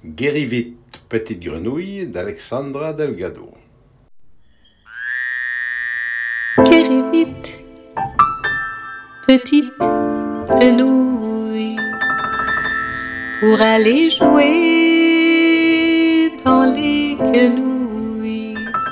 Guéris vite, petite grenouille d'Alexandra Delgado. Guéris vite, petite grenouille, pour aller jouer dans les quenouilles.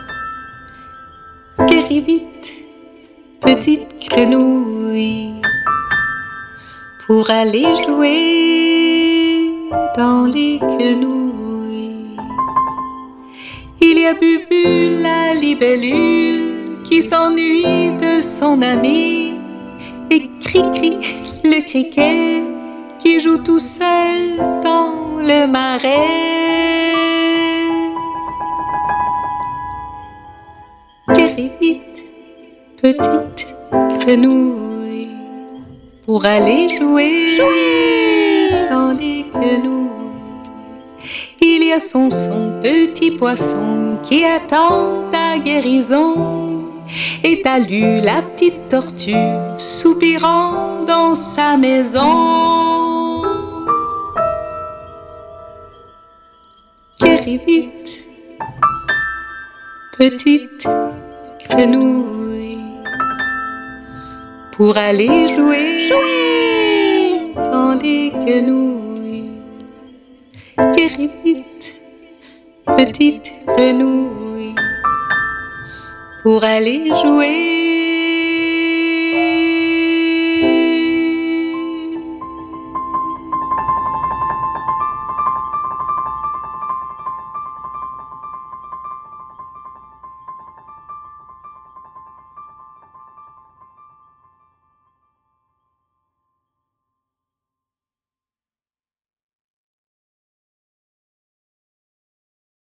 Guéris vite, petite grenouille, pour aller jouer dans les quenouilles. Il y a Bubu, la libellule, qui s'ennuie de son ami, et Cri-Cri, le criquet, qui joue tout seul dans le marais. Guéris vite, petite grenouille, pour aller jouer dans les quenouilles. Il y a son petit poisson qui attend ta guérison, et t'as lu la petite tortue soupirant dans sa maison. Guéris vite, petite grenouille, pour aller jouer dans les quenouilles. Guéris vite, petite grenouille, pour aller jouer